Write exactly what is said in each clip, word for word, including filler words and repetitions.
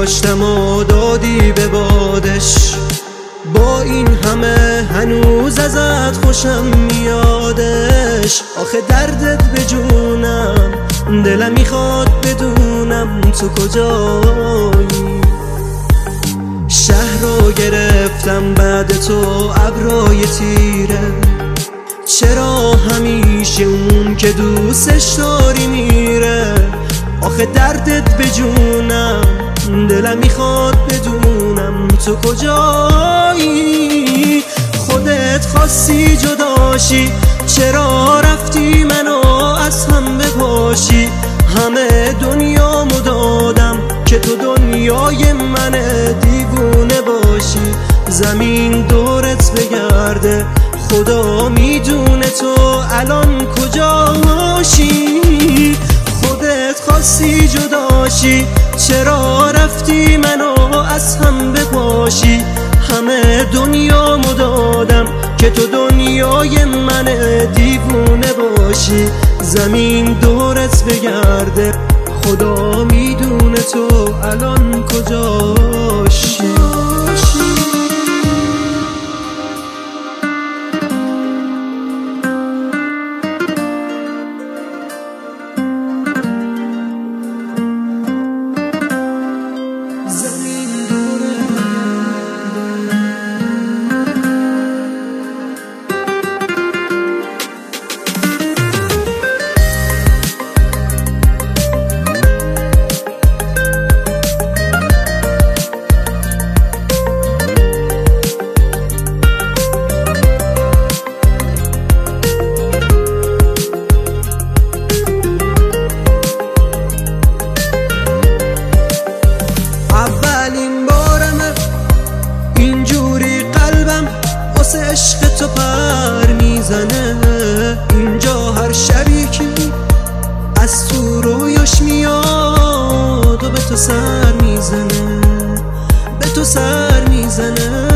داشتم و دادی به بادش. با این همه هنوز ازت خوشم میادش. آخه دردت به جونم، دلم میخواد بدونم تو کجایی. شهر رو گرفتم بعد تو ابرای تیره. چرا همیشه اون که دوستش داری میره؟ آخه دردت به جونم، دلم میخواد بدونم تو کجایی. خودت خواستی جداشی، چرا رفتی منو از هم بپاشی؟ همه دنیامو دادم که تو دنیای من دیوونه باشی. زمین دورت بگرده، خدا میدونه تو الان کجاشی. خودت خواستی جداشی، چرا رفتی منو از هم بپاشی؟ همه دنیامو دادم که تو دنیای من دیوونه باشی. زمین دورت بگرده، خدا میدونه تو الان کجاشی. اولین بارمه اینجوری قلبم واسه عشق تو پر میزنه. اینجا هر شبی که از تو رویاش میاد و به تو سر میزنه، به تو سر میزنه.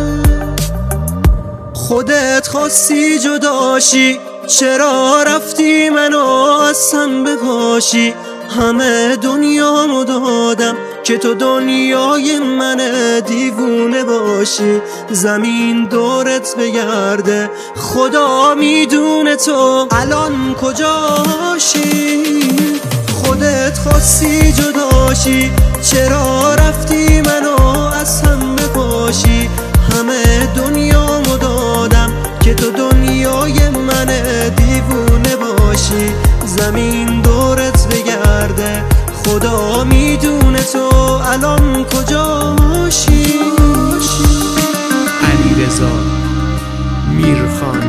خودت خواستی جداشی، چرا رفتی منو از هم بپاشی؟ همه دنیامو دادم که تو دنیای من دیوونه باشی. زمین دورت بگرده، خدا میدونه تو الان کجاشی. خودت خواستی جداشی، چرا رفتی منو از هم بپاشی؟ همه دنیامو دادم که تو دنیای من دیوونه باشی. زمین دورت بگرده، خدا میدونه تو الان کجاشی. علیرضا میرخان